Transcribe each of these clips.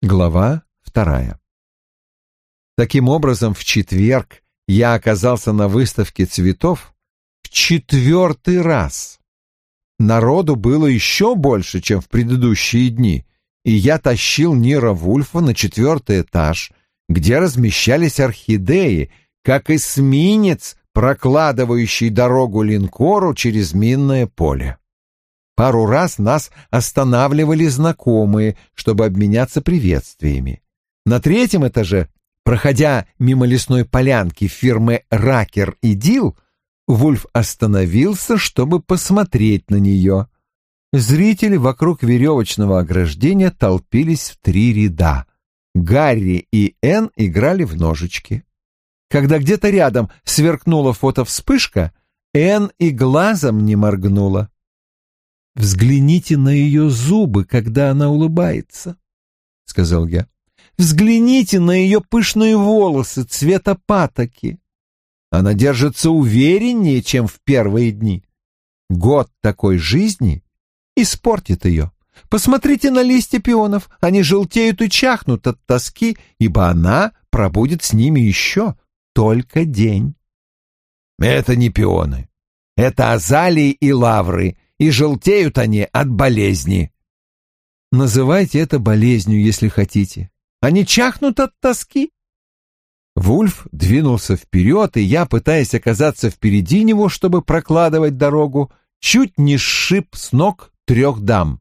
Глава 2. Таким образом, в четверг я оказался на выставке цветов в 4-й раз. Народу было еще больше, чем в предыдущие дни, и я тащил Ниро Вульфа на 4-й этаж, где размещались орхидеи, как эсминец, прокладывающий дорогу линкору через минное поле. Пару раз нас останавливали знакомые, чтобы обменяться приветствиями. На 3-м этаже, проходя мимо лесной полянки фирмы «Ракер и Дил», Вульф остановился, чтобы посмотреть на нее. Зрители вокруг веревочного ограждения толпились в 3 ряда. Гарри и Энн играли в ножички. Когда где-то рядом сверкнула фотовспышка, Энн и глазом не моргнула. «Взгляните на ее зубы, когда она улыбается», — сказал я. «Взгляните на ее пышные волосы цвета патоки. Она держится увереннее, чем в первые дни. Год такой жизни испортит ее. Посмотрите на листья пионов, они желтеют и чахнут от тоски, ибо она пробудет с ними еще только день». «Это не пионы, это азалии и лавры, и желтеют они от болезни». «Называйте это болезнью, если хотите. Они чахнут от тоски». Вульф двинулся вперед, и я, пытаясь оказаться впереди него, чтобы прокладывать дорогу, чуть не сшиб с ног 3 дам.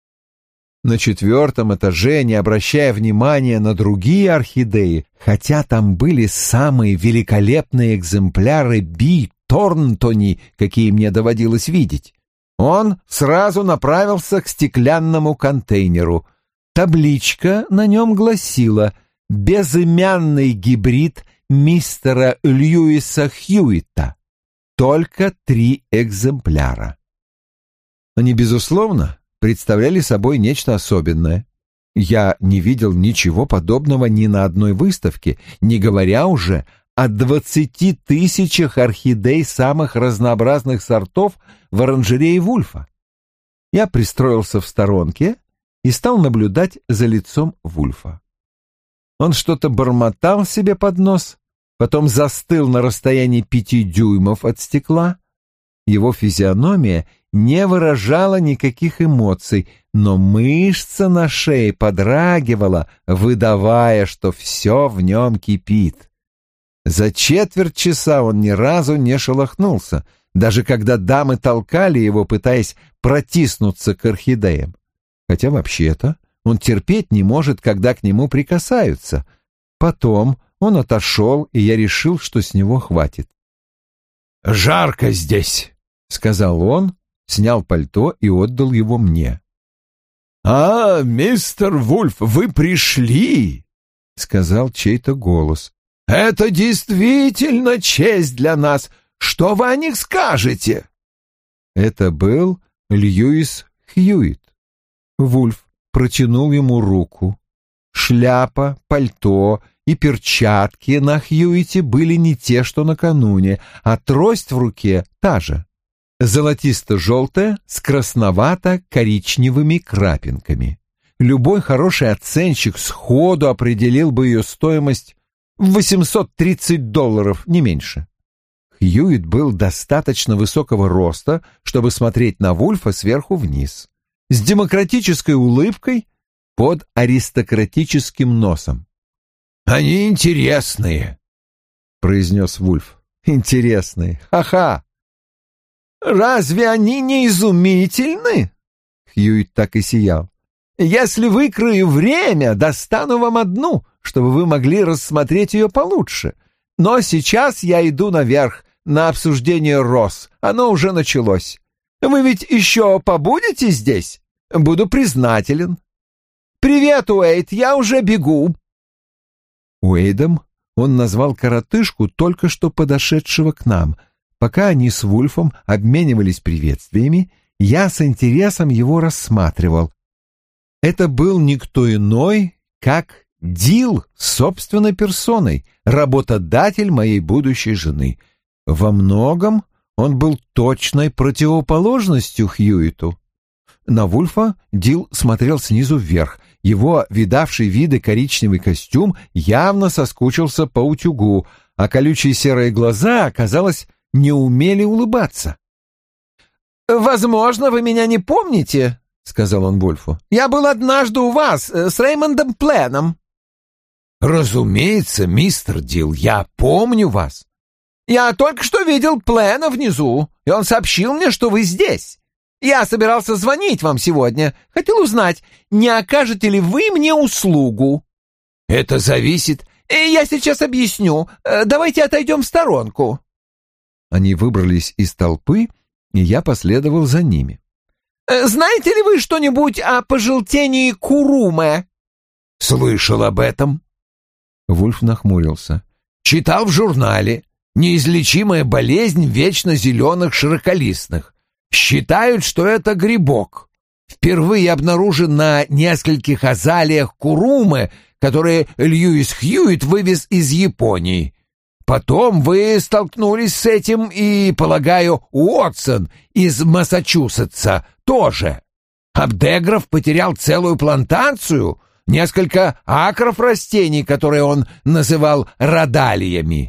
На 4-м этаже, не обращая внимания на другие орхидеи, хотя там были самые великолепные экземпляры Би Торнтони, какие мне доводилось видеть, он сразу направился к стеклянному контейнеру. Табличка на нем гласила «Безымянный гибрид мистера Льюиса Хьюитта. Только 3 экземпляра». Они, безусловно, представляли собой нечто особенное. Я не видел ничего подобного ни на одной выставке, не говоря уже о 20 000 орхидей самых разнообразных сортов в оранжерее Вульфа. Я пристроился в сторонке и стал наблюдать за лицом Вульфа. Он что-то бормотал себе под нос, потом застыл на расстоянии 5 дюймов от стекла. Его физиономия не выражала никаких эмоций, но мышца на шее подрагивала, выдавая, что все в нем кипит. За 1/4 часа он ни разу не шелохнулся, даже когда дамы толкали его, пытаясь протиснуться к орхидеям. Хотя вообще-то он терпеть не может, когда к нему прикасаются. Потом он отошел, и я решил, что с него хватит. «Жарко здесь», — сказал он, снял пальто и отдал его мне. «А, мистер Вульф, вы пришли», — сказал чей-то голос. «Это действительно честь для нас. Что вы о них скажете?» Это был Льюис Хьюитт. Вульф протянул ему руку. Шляпа, пальто и перчатки на Хьюитте были не те, что накануне, а трость в руке та же. Золотисто-желтая с красновато-коричневыми крапинками. Любой хороший оценщик сходу определил бы ее стоимость в $830, не меньше. Хьюитт был достаточно высокого роста, чтобы смотреть на Вульфа сверху вниз, с демократической улыбкой под аристократическим носом. «Они интересные», — произнес Вульф. «Интересные, ха-ха!» «Разве они не изумительны?» Хьюитт так и сиял. «Если выкрою время, достану вам одну, чтобы вы могли рассмотреть ее получше. Но сейчас я иду наверх на обсуждение роз. Оно уже началось. Вы ведь еще побудете здесь? Буду признателен. Привет, Уэйд, я уже бегу». Уэйдом он назвал коротышку, только что подошедшего к нам. Пока они с Вульфом обменивались приветствиями, я с интересом его рассматривал. Это был никто иной, как Дил собственной персоной, работодатель моей будущей жены. Во многом он был точной противоположностью Хьюиту. На Вульфа Дил смотрел снизу вверх. Его видавший виды коричневый костюм явно соскучился по утюгу, а колючие серые глаза, казалось, не умели улыбаться. «Возможно, вы меня не помните», — сказал он Вульфу. «Я был однажды у вас с Реймондом Пленом». «Разумеется, мистер Дил, я помню вас». «Я только что видел Плена внизу, и он сообщил мне, что вы здесь. Я собирался звонить вам сегодня. Хотел узнать, не окажете ли вы мне услугу?» «Это зависит...» «Я сейчас объясню. Давайте отойдем в сторонку». Они выбрались из толпы, и я последовал за ними. «Знаете ли вы что-нибудь о пожелтении куруме?» «Слышал об этом». Вульф нахмурился. «Читал в журнале. Неизлечимая болезнь вечно зеленых широколистных. Считают, что это грибок. Впервые обнаружен на нескольких азалиях курумы, которые Льюис Хьюитт вывез из Японии. Потом вы столкнулись с этим и, полагаю, Уотсон из Массачусетса тоже. Абдеграф потерял целую плантацию, несколько акров растений, которые он называл радалиями».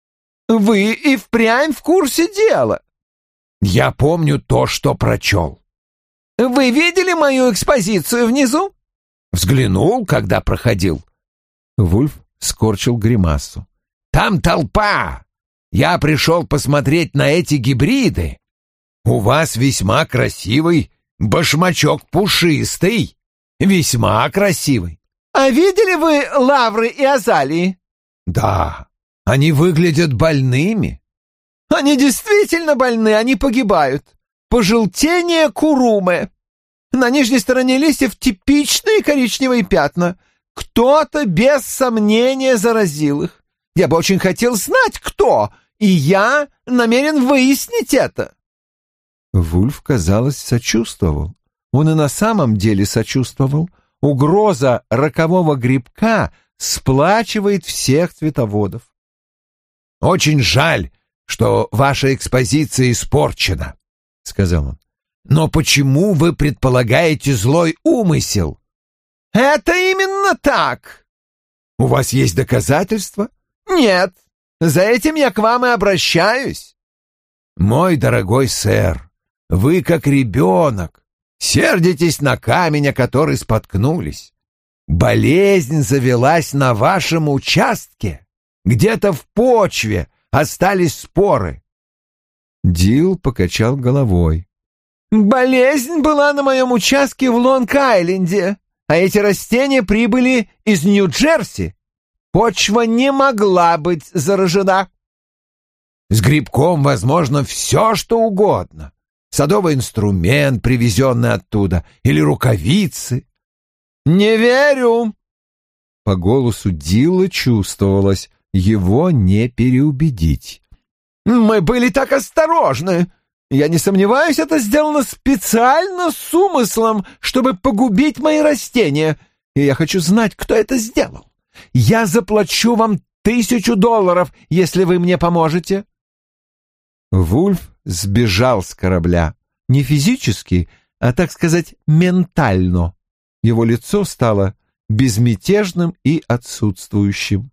«Вы и впрямь в курсе дела?» «Я помню то, что прочел». «Вы видели мою экспозицию внизу?» «Взглянул, когда проходил». Вульф скорчил гримасу. «Там толпа! Я пришел посмотреть на эти гибриды. У вас весьма красивый башмачок пушистый. Весьма красивый». «А видели вы лавры и азалии?» «Да, они выглядят больными». «Они действительно больны, они погибают. Пожелтение курумы. На нижней стороне листьев типичные коричневые пятна. Кто-то без сомнения заразил их. Я бы очень хотел знать, кто, и я намерен выяснить это». Вульф, казалось, сочувствовал. Он и на самом деле сочувствовал. Угроза рокового грибка сплачивает всех цветоводов. «Очень жаль, что ваша экспозиция испорчена», — сказал он. «Но почему вы предполагаете злой умысел?» «Это именно так». «У вас есть доказательства?» «Нет, за этим я к вам и обращаюсь». «Мой дорогой сэр, вы как ребенок, сердитесь на камень, о который споткнулись. Болезнь завелась на вашем участке, где-то в почве остались споры». Дил покачал головой. «Болезнь была на моем участке в Лонг-Айленде, а эти растения прибыли из Нью-Джерси. Почва не могла быть заражена». «С грибком возможно все, что угодно. Садовый инструмент, привезенный оттуда, или рукавицы». «Не верю». По голосу Дилла чувствовалось, его не переубедить. «Мы были так осторожны. Я не сомневаюсь, это сделано специально с умыслом, чтобы погубить мои растения. И я хочу знать, кто это сделал. Я заплачу вам $1000, если вы мне поможете». Вульф сбежал с корабля. Не физически, а, так сказать, ментально. Его лицо стало безмятежным и отсутствующим.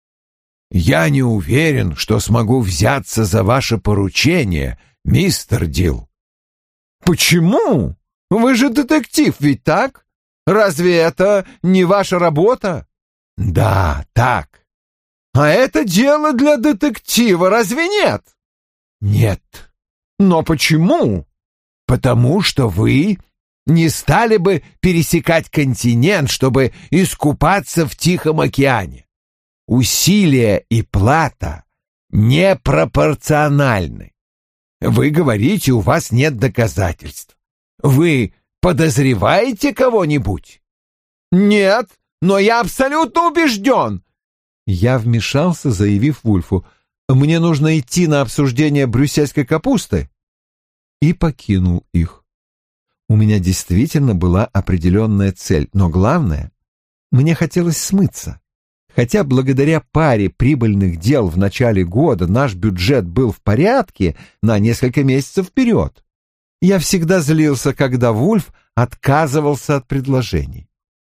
«Я не уверен, что смогу взяться за ваше поручение, мистер Дил». «Почему? Вы же детектив, ведь так? Разве это не ваша работа?» «Да, так». «А это дело для детектива, разве нет?» «Нет». «Но почему?» «Потому что вы не стали бы пересекать континент, чтобы искупаться в Тихом океане. Усилия и плата непропорциональны. Вы говорите, у вас нет доказательств. Вы подозреваете кого-нибудь?» «Нет, но я абсолютно убежден». Я вмешался, заявив Вульфу: «Мне нужно идти на обсуждение брюссельской капусты», и покинул их. У меня действительно была определенная цель, но главное, мне хотелось смыться. Хотя благодаря паре прибыльных дел в начале года наш бюджет был в порядке на несколько месяцев вперед. Я всегда злился, когда Вульф отказывался от предложений.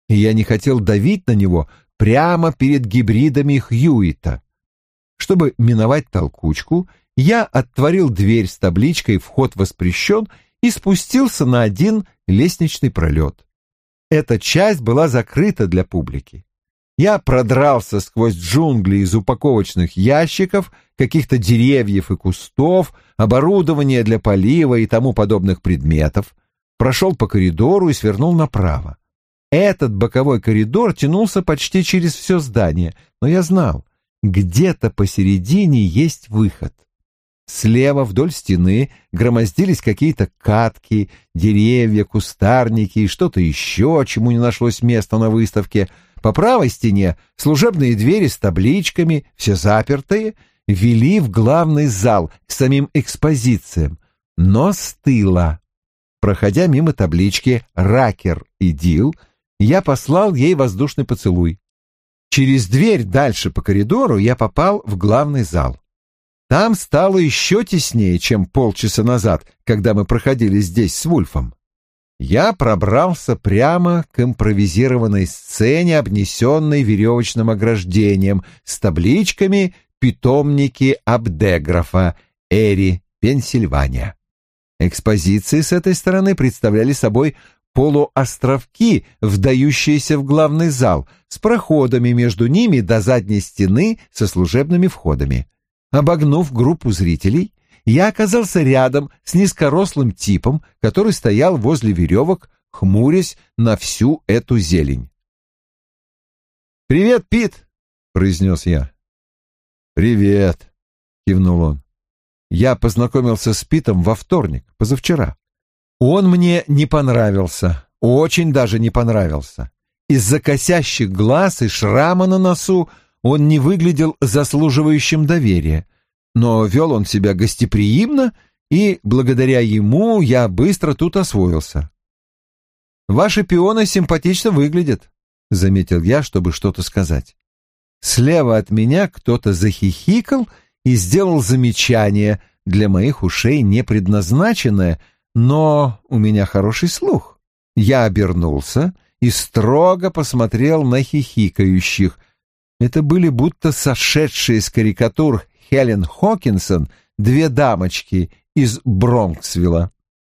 и я не хотел давить на него прямо перед гибридами Хьюита. Чтобы миновать толкучку, я отворил дверь с табличкой «Вход воспрещен» и спустился на один лестничный пролет. Эта часть была закрыта для публики. Я продрался сквозь джунгли из упаковочных ящиков, каких-то деревьев и кустов, оборудования для полива и тому подобных предметов, прошел по коридору и свернул направо. Этот боковой коридор тянулся почти через все здание, но я знал, где-то посередине есть выход. Слева вдоль стены громоздились какие-то катки, деревья, кустарники и что-то еще, чему не нашлось места на выставке. По правой стене служебные двери с табличками, все запертые, вели в главный зал к самим экспозициям, но с тыла. Проходя мимо таблички «Ракер и Дил», я послал ей воздушный поцелуй. Через дверь дальше по коридору я попал в главный зал. Там стало еще теснее, чем полчаса назад, когда мы проходили здесь с Вульфом. Я пробрался прямо к импровизированной сцене, обнесенной веревочным ограждением, с табличками «Питомники Абдеграфа, Эри, Пенсильвания». Экспозиции с этой стороны представляли собой полуостровки, вдающиеся в главный зал, с проходами между ними до задней стены со служебными входами. Обогнув группу зрителей, я оказался рядом с низкорослым типом, который стоял возле веревок, хмурясь на всю эту зелень. «Привет, Пит!» — произнес я. «Привет!» — кивнул он. Я познакомился с Питом во вторник, позавчера. Он мне не понравился, очень даже не понравился. Из-за косящих глаз и шрама на носу он не выглядел заслуживающим доверия, но вел он себя гостеприимно, и благодаря ему я быстро тут освоился. «Ваши пионы симпатично выглядят», — заметил я, чтобы что-то сказать. Слева от меня кто-то захихикал и сделал замечание, для моих ушей не предназначенное, но у меня хороший слух. Я обернулся и строго посмотрел на хихикающих. Это были будто сошедшие с карикатур Хелен Хокинсон две дамочки из Бронксвилла.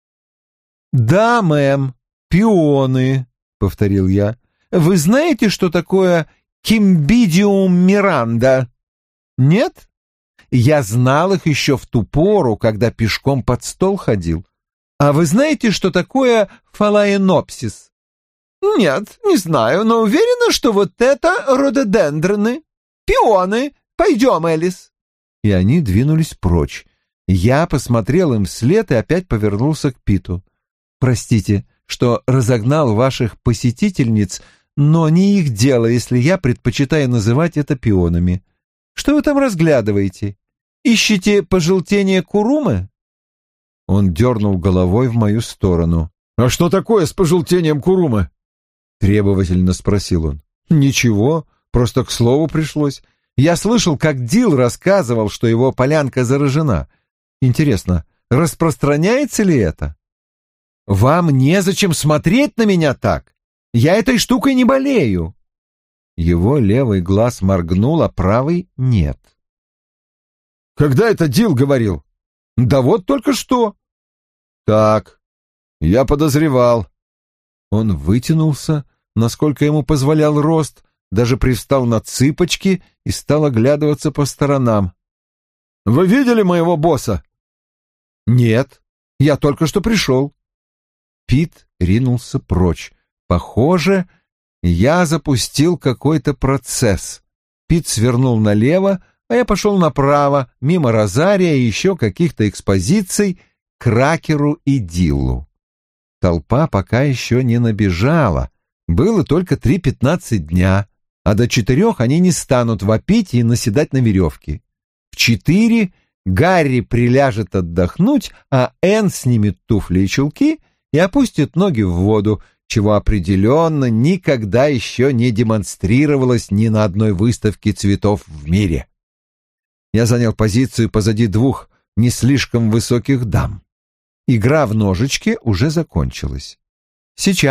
«Да, мэм, пионы», — повторил я. «Вы знаете, что такое кимбидиум миранда?» «Нет? Я знал их еще в ту пору, когда пешком под стол ходил. А вы знаете, что такое фалаенопсис?» «Нет, не знаю, но уверена, что вот это рододендроны. Пионы. Пойдем, Элис». И они двинулись прочь. Я посмотрел им вслед и опять повернулся к Питу. «Простите, что разогнал ваших посетительниц, но не их дело, если я предпочитаю называть это пионами. Что вы там разглядываете? Ищете пожелтение курумы?» Он дернул головой в мою сторону. «А что такое с пожелтением курумы?» — требовательно спросил он. «Ничего, просто к слову пришлось. Я слышал, как Дил рассказывал, что его полянка заражена. Интересно, распространяется ли это?» «Вам незачем смотреть на меня так. Я этой штукой не болею». Его левый глаз моргнул, а правый — нет. «Когда это Дил говорил?» «Да вот только что». «Так, я подозревал». Он вытянулся, насколько ему позволял рост, даже привстал на цыпочки и стал оглядываться по сторонам. «Вы видели моего босса?» «Нет, я только что пришел». Пит ринулся прочь. Похоже, я запустил какой-то процесс. Пит свернул налево, а я пошел направо, мимо розария и еще каких-то экспозиций, к Ракеру и Диллу. Толпа пока еще не набежала. Было только 3:15 дня, а до 4 они не станут вопить и наседать на веревке. В 4 Гарри приляжет отдохнуть, а Энн снимет туфли и чулки и опустит ноги в воду, чего определенно никогда еще не демонстрировалось ни на одной выставке цветов в мире. Я занял позицию позади 2 не слишком высоких дам. Игра в ножички уже закончилась. Сейчас,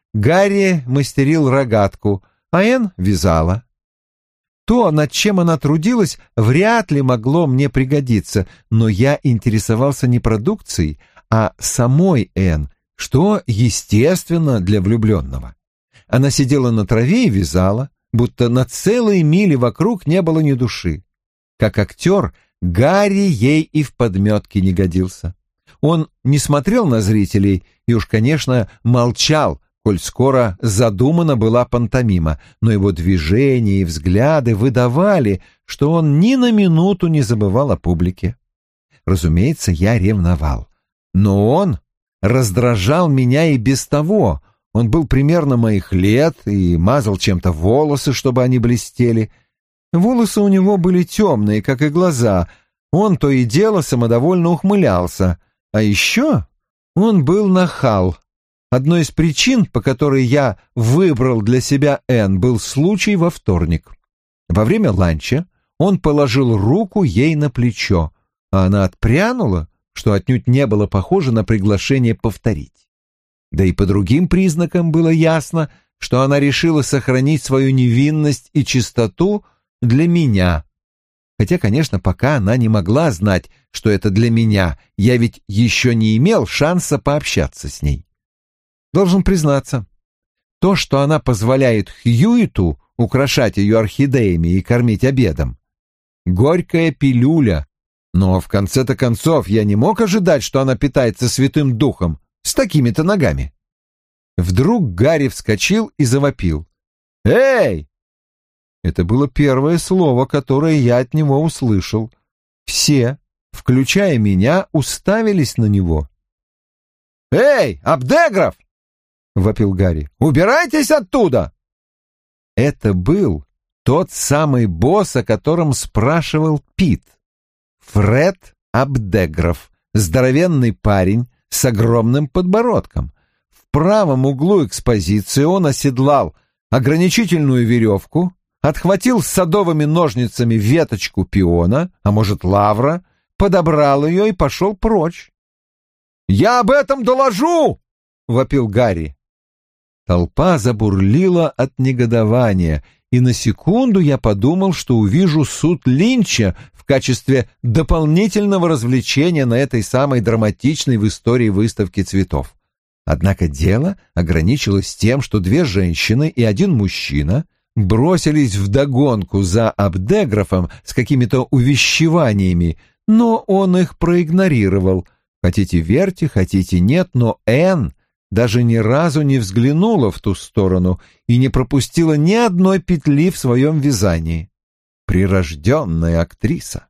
Гарри мастерил рогатку, а Энн вязала. То, над чем она трудилась, вряд ли могло мне пригодиться, но я интересовался не продукцией, а самой Энн, что естественно для влюбленного. Она сидела на траве и вязала, будто на целые мили вокруг не было ни души. Как актер, Гарри ей и в подметке не годился. Он не смотрел на зрителей и уж, конечно, молчал, коль скоро задумана была пантомима, но его движения и взгляды выдавали, что он ни на минуту не забывал о публике. Разумеется, я ревновал, но он раздражал меня и без того. Он был примерно моих лет и мазал чем-то волосы, чтобы они блестели. Волосы у него были темные, как и глаза. Он то и дело самодовольно ухмылялся. А еще он был нахал. Одной из причин, по которой я выбрал для себя Энн, был случай во вторник. Во время ланча он положил руку ей на плечо, а она отпрянула, что отнюдь не было похоже на приглашение повторить. Да и по другим признакам было ясно, что она решила сохранить свою невинность и чистоту для меня. Хотя, конечно, пока она не могла знать, что это для меня, я ведь еще не имел шанса пообщаться с ней. Должен признаться, то, что она позволяет Хьюиту украшать ее орхидеями и кормить обедом, горькая пилюля, но в конце-то концов я не мог ожидать, что она питается Святым Духом с такими-то ногами. Вдруг Гарри вскочил и завопил. «Эй!» Это было первое слово, которое я от него услышал. Все, включая меня, уставились на него. «Эй, Абдеграф!» — вопил Гарри. «Убирайтесь оттуда!» Это был тот самый босс, о котором спрашивал Пит. Фред Абдеграф, здоровенный парень с огромным подбородком. В правом углу экспозиции он оседлал ограничительную веревку, отхватил с садовыми ножницами веточку пиона, а может лавра, подобрал ее и пошел прочь. «Я об этом доложу!» — вопил Гарри. Толпа забурлила от негодования, и на секунду я подумал, что увижу суд Линча в качестве дополнительного развлечения на этой самой драматичной в истории выставки цветов. Однако дело ограничилось тем, что две женщины и один мужчина бросились вдогонку за Абдеграфом с какими-то увещеваниями, но он их проигнорировал. Хотите верьте, хотите нет, но Энн даже ни разу не взглянула в ту сторону и не пропустила ни одной петли в своем вязании. Прирожденная актриса.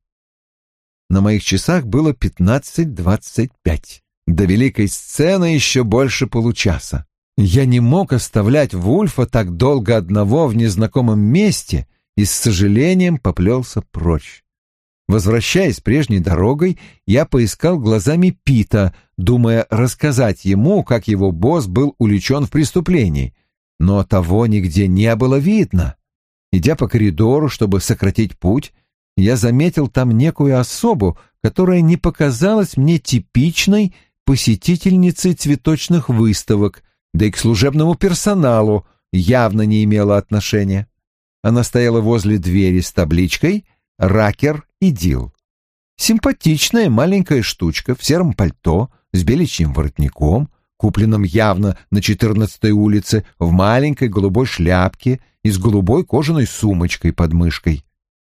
На моих часах было 15:25. До великой сцены еще больше получаса. Я не мог оставлять Вульфа так долго одного в незнакомом месте и с сожалением поплелся прочь. Возвращаясь прежней дорогой, я поискал глазами Пита, думая рассказать ему, как его босс был увлечен в преступлении, но того нигде не было видно. Идя по коридору, чтобы сократить путь, я заметил там некую особу, которая не показалась мне типичной посетительницей цветочных выставок, да и к служебному персоналу явно не имела отношения. Она стояла возле двери с табличкой «Ракер и Дил». Симпатичная маленькая штучка в сером пальто с беличьим воротником, купленном явно на 14-й улице, в маленькой голубой шляпке и с голубой кожаной сумочкой под мышкой.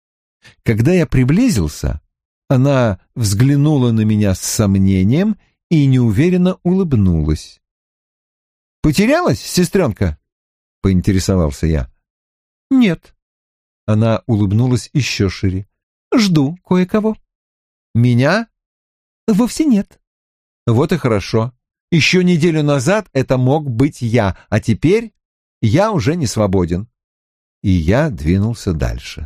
Когда я приблизился, она взглянула на меня с сомнением и неуверенно улыбнулась. «Потерялась, сестренка?» — поинтересовался я. «Нет». Она улыбнулась еще шире. «Жду кое-кого». «Меня?» «Вовсе нет». «Вот и хорошо. Еще неделю назад это мог быть я, а теперь я уже не свободен». И я двинулся дальше.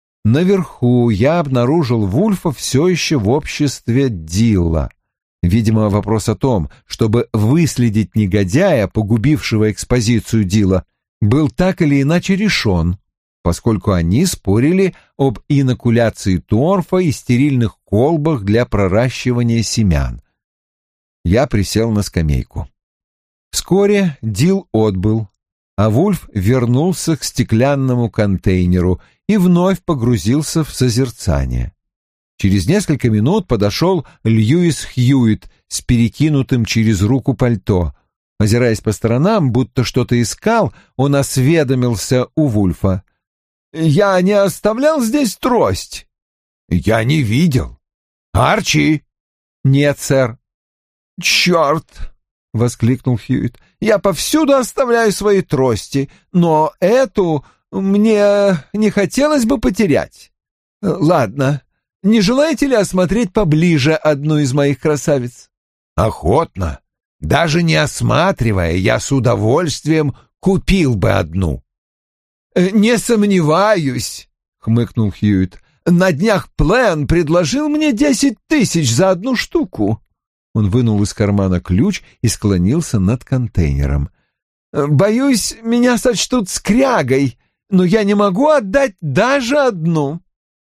Наверху я обнаружил Вульфа все еще в обществе Дилла. Видимо, вопрос о том, чтобы выследить негодяя, погубившего экспозицию Дилла, был так или иначе решен, поскольку они спорили об инокуляции торфа и стерильных колбах для проращивания семян. Я присел на скамейку. Вскоре Дил отбыл, а Вульф вернулся к стеклянному контейнеру и вновь погрузился в созерцание. Через несколько минут подошел Льюис Хьюитт с перекинутым через руку пальто. Озираясь по сторонам, будто что-то искал, он осведомился у Вульфа. «Я не оставлял здесь трость?» «Я не видел. Арчи?» «Нет, сэр». «Черт!» — воскликнул Хьюитт. «Я повсюду оставляю свои трости, но эту мне не хотелось бы потерять. Ладно, не желаете ли осмотреть поближе одну из моих красавиц?» «Охотно. Даже не осматривая, я с удовольствием купил бы одну». «Не сомневаюсь», — хмыкнул Хьюитт. «На днях Плен предложил мне 10 тысяч за одну штуку». Он вынул из кармана ключ и склонился над контейнером. «Боюсь, меня сочтут скрягой, но я не могу отдать даже одну».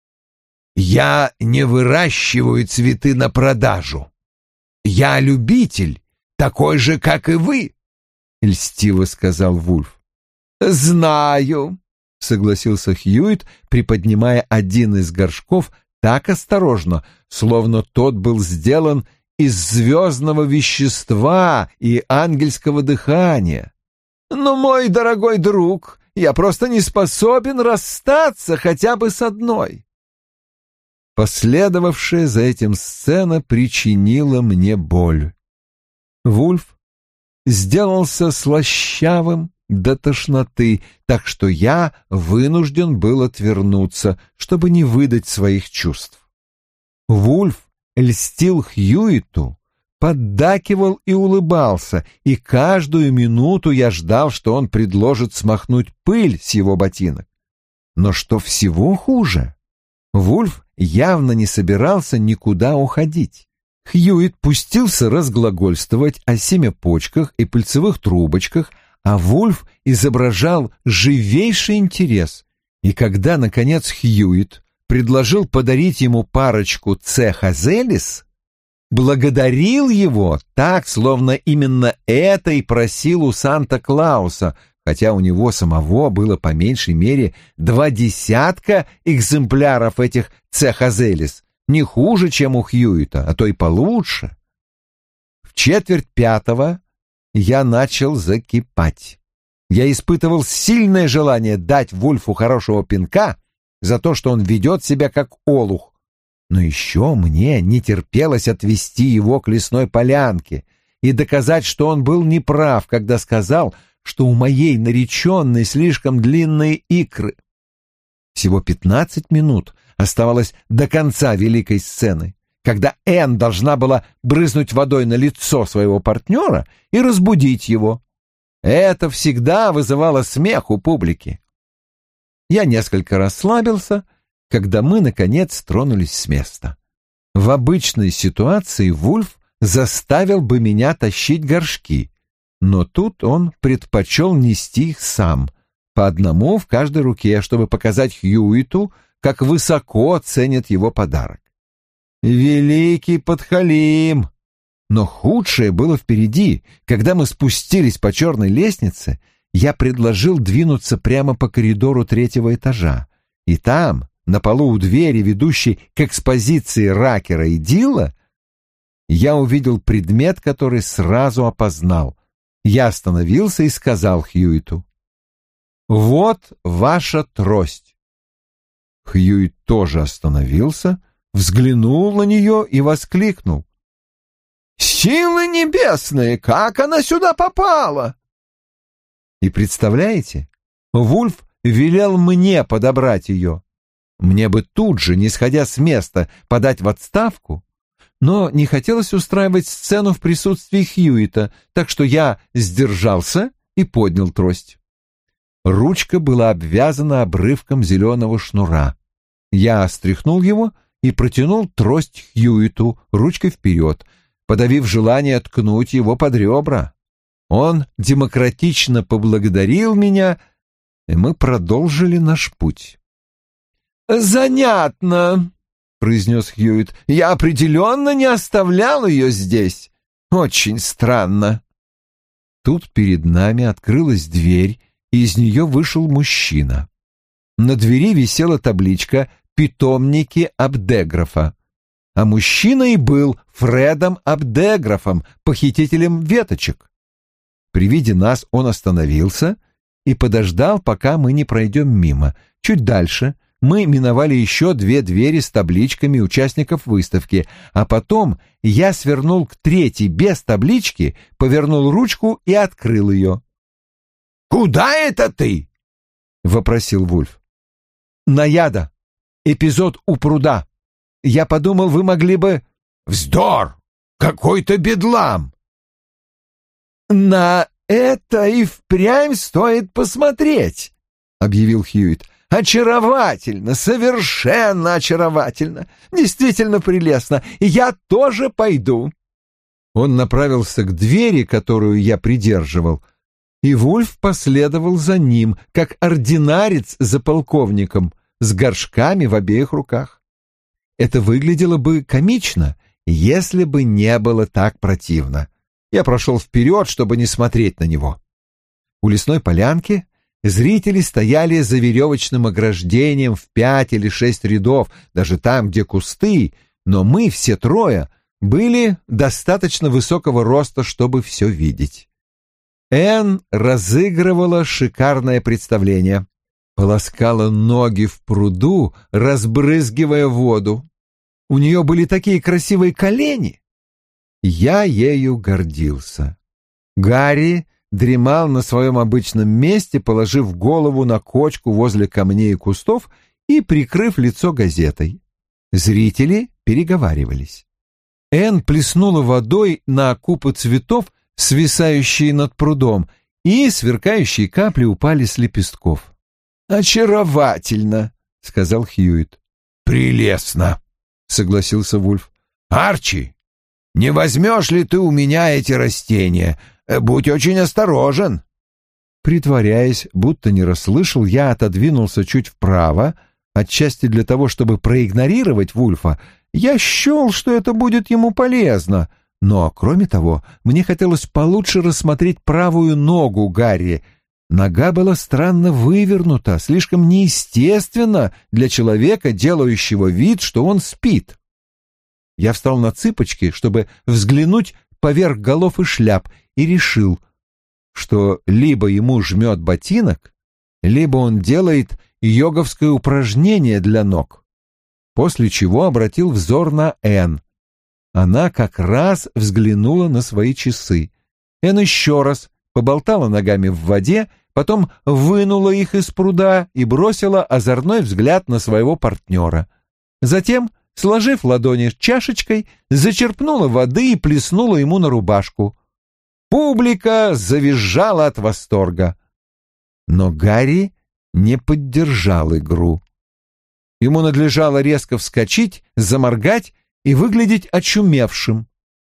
«Я не выращиваю цветы на продажу. Я любитель, такой же, как и вы», — льстиво сказал Вульф. «Знаю», — согласился Хьюитт, приподнимая один из горшков так осторожно, словно тот был сделан из звездного вещества и ангельского дыхания. «Но, мой дорогой друг, я просто не способен расстаться хотя бы с одной». Последовавшая за этим сцена причинила мне боль. Вульф сделался слащавым до тошноты, так что я вынужден был отвернуться, чтобы не выдать своих чувств. Вульф льстил Хьюитту, поддакивал и улыбался, и каждую минуту я ждал, что он предложит смахнуть пыль с его ботинок. Но что всего хуже, Вульф явно не собирался никуда уходить. Хьюитт пустился разглагольствовать о семяпочках и пыльцевых трубочках, а Вульф изображал живейший интерес. И когда, наконец, Хьюитт предложил подарить ему парочку цехазелис, благодарил его так, словно именно это и просил у Санта-Клауса, хотя у него самого было по меньшей мере 20 экземпляров этих цехазелис, не хуже, чем у Хьюитта, а то и получше. В 4:45 я начал закипать. Я испытывал сильное желание дать Вульфу хорошего пинка за то, что он ведет себя как олух. Но еще мне не терпелось отвести его к лесной полянке и доказать, что он был неправ, когда сказал, что у моей нареченной слишком длинные икры. Всего 15 минут оставалось до конца великой сцены, когда Энн должна была брызнуть водой на лицо своего партнера и разбудить его. Это всегда вызывало смех у публики. Я несколько расслабился, когда мы, наконец, тронулись с места. В обычной ситуации Вульф заставил бы меня тащить горшки, но тут он предпочел нести их сам, по одному в каждой руке, чтобы показать Хьюитту, как высоко ценит его подарок. Великий подхалим! Но худшее было впереди. Когда мы спустились по черной лестнице, я предложил двинуться прямо по коридору 3-го этажа. И там, на полу у двери, ведущей к экспозиции Ракера и Дилла, я увидел предмет, который сразу опознал. Я остановился и сказал Хьюитту: «Вот ваша трость». Хьюитт тоже остановился, взглянул на нее и воскликнул: «Силы небесные! Как она сюда попала?» И представляете, Вульф велел мне подобрать ее. Мне бы тут же, не сходя с места, подать в отставку, но не хотелось устраивать сцену в присутствии Хьюитта, так что я сдержался и поднял трость. Ручка была обвязана обрывком зеленого шнура. Я стряхнул его и протянул трость Хьюитту ручкой вперед, подавив желание ткнуть его под ребра. Он демократично поблагодарил меня, и мы продолжили наш путь. «Занятно», — произнес Хьюитт. «Я определенно не оставлял ее здесь. Очень странно». Тут перед нами открылась дверь, и из нее вышел мужчина. На двери висела табличка «Питомники Абдеграфа», а мужчина и был Фредом Абдеграфом, похитителем веточек. При виде нас он остановился и подождал, пока мы не пройдем мимо. Чуть дальше мы миновали еще 2 двери с табличками участников выставки, а потом я свернул к 3-й без таблички, повернул ручку и открыл ее. «Куда это ты?» — вопросил Вульф. «Наяда. Эпизод у пруда. Я подумал, вы могли бы...» «Вздор! Какой-то бедлам!» «На это и впрямь стоит посмотреть», — объявил Хьюитт. «Очаровательно, совершенно очаровательно, действительно прелестно, и я тоже пойду». Он направился к двери, которую я придерживал, и Вульф последовал за ним, как ординарец за полковником, с горшками в обеих руках. Это выглядело бы комично, если бы не было так противно. Я прошел вперед, чтобы не смотреть на него. У лесной полянки зрители стояли за веревочным ограждением в 5 или 6 рядов, даже там, где кусты, но мы, все 3, были достаточно высокого роста, чтобы все видеть. Энн разыгрывала шикарное представление. Полоскала ноги в пруду, разбрызгивая воду. У нее были такие красивые колени. Я ею гордился. Гарри дремал на своем обычном месте, положив голову на кочку возле камней и кустов и прикрыв лицо газетой. Зрители переговаривались. Энн плеснула водой на купы цветов, свисающие над прудом, и сверкающие капли упали с лепестков. «Очаровательно», — сказал Хьюитт. «Прелестно», — согласился Вульф. «Арчи, не возьмешь ли ты у меня эти растения? Будь очень осторожен». Притворяясь, будто не расслышал, я отодвинулся чуть вправо, отчасти для того, чтобы проигнорировать Вульфа. Я счел, что это будет ему полезно, но, кроме того, мне хотелось получше рассмотреть правую ногу Гарри. Нога была странно вывернута, слишком неестественно для человека, делающего вид, что он спит. Я встал на цыпочки, чтобы взглянуть поверх голов и шляп, и решил, что либо ему жмет ботинок, либо он делает йоговское упражнение для ног. После чего обратил взор на Энн. Она как раз взглянула на свои часы. Энн еще раз поболтала ногами в воде, потом вынула их из пруда и бросила озорной взгляд на своего партнера. Затем, сложив ладони чашечкой, зачерпнула воды и плеснула ему на рубашку. Публика завизжала от восторга. Но Гарри не поддержал игру. Ему надлежало резко вскочить, заморгать и выглядеть очумевшим.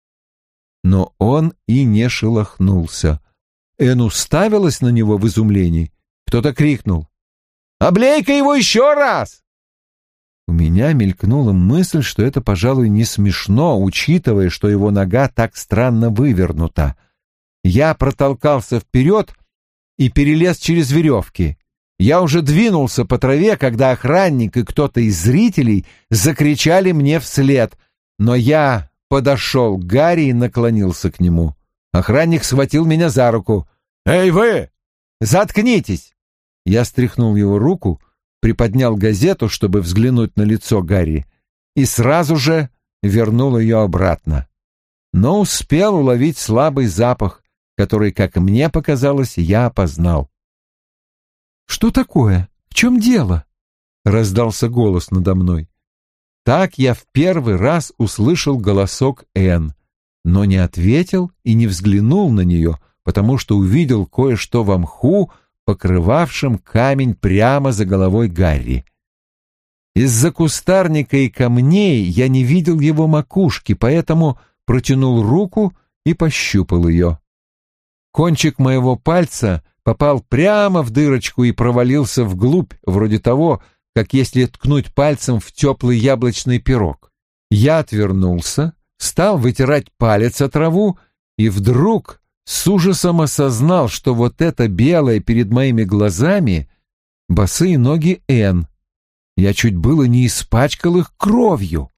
Но он и не шелохнулся. Энн уставилась на него в изумлении. Кто-то крикнул: «Облей-ка его еще раз!» У меня мелькнула мысль, что это, пожалуй, не смешно, учитывая, что его нога так странно вывернута. Я протолкался вперед и перелез через веревки. Я уже двинулся по траве, когда охранник и кто-то из зрителей закричали мне вслед, но я подошел к Гарри и наклонился к нему. Охранник схватил меня за руку. «Эй, вы! Заткнитесь!» Я стряхнул его руку, приподнял газету, чтобы взглянуть на лицо Гарри, и сразу же вернул ее обратно. Но успел уловить слабый запах, который, как мне показалось, я опознал. «Что такое? В чем дело?» — раздался голос надо мной. Так я в первый раз услышал голосок Энн, но не ответил и не взглянул на нее, потому что увидел кое-что во мху, покрывавшем камень прямо за головой Гарри. Из-за кустарника и камней я не видел его макушки, поэтому протянул руку и пощупал ее. Кончик моего пальца попал прямо в дырочку и провалился вглубь, вроде того, как если ткнуть пальцем в теплый яблочный пирог. Я отвернулся, стал вытирать палец о траву, и вдруг с ужасом осознал, что вот это белое перед моими глазами — босые ноги Энн. Я чуть было не испачкал их кровью.